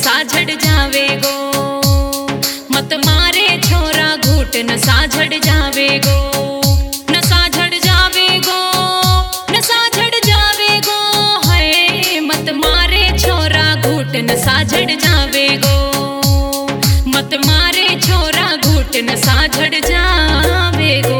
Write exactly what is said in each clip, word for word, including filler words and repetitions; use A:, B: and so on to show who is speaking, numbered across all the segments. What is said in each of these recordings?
A: साझड़ जावे गो। मत मारे छोरा घूट नशा झड़ जावे गो। नशा झड़ जावे गो, नशा झड़ जावे गो। है मत मारे छोरा घूट नशा झड़ जावे गो। मत मारे छोरा घूट नशा झड़ जावे गो।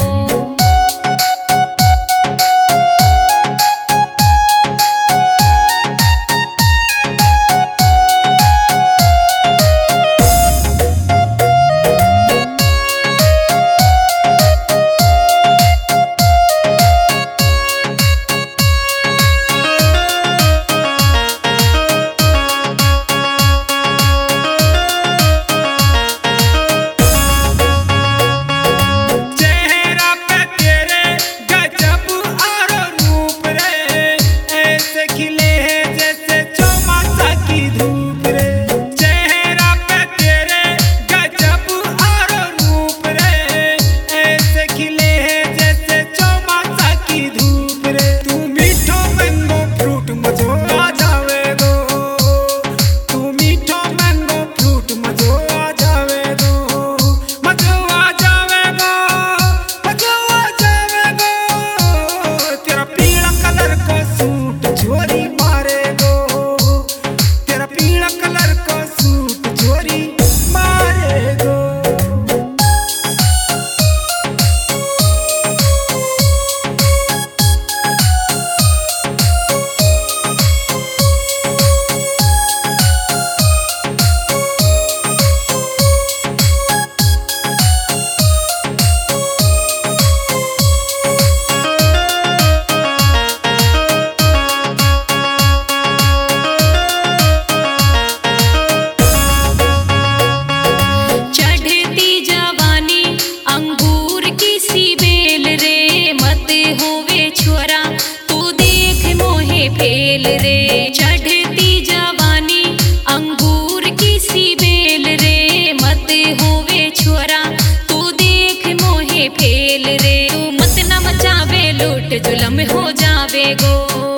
A: फेल रे चढ़ती जवानी अंगूर की सी बेल रे। मत होवे छोरा तू देख मोहे फेल रे। तू मत न मचावे लूट जुलम हो जावे गो।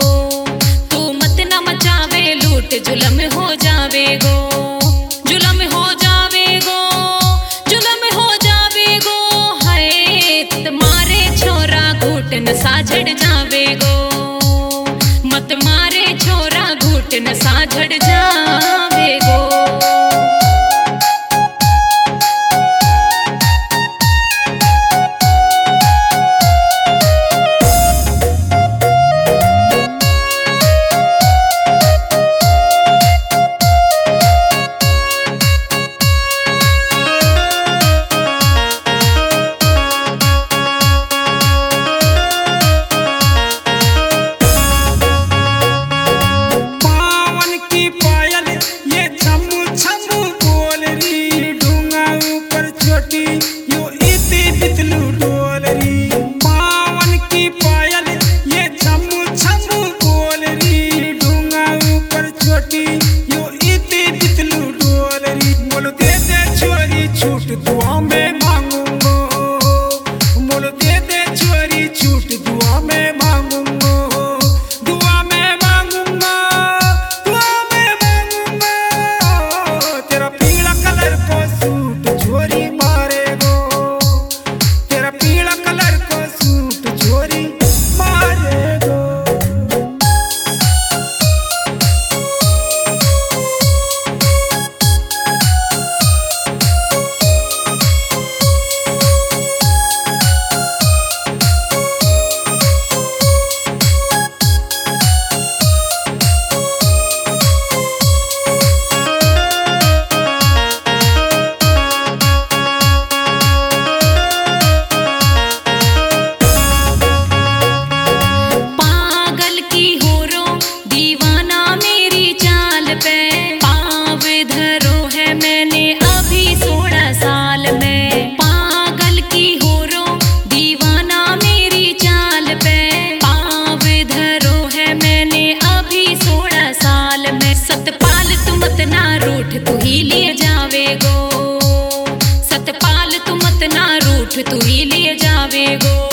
A: तू मत न मचावे लूट जुलम हो जावे गो। जुलम हो जावे गो, जुलम हो जावे गो। है तुम्हारे छोरा घूट नशा झड़ जावे गो। मत मारे छोरा घूट नशा झड़ जावे गो। छूट दुआ में मांगूंगा, मोल दे दे छोरी छूट दुआ में मांगूंगा। दुआ में मांगूंगा, दुआ में मांगूंगा। तेरा पीला कलर को सूट छोरी मारेगो। तेरा पीला कलर को सूट छोरी मारेगो। तू ही ले जावे गो। सतपाल तू मत ना रूठ तू ही ले जावे गो।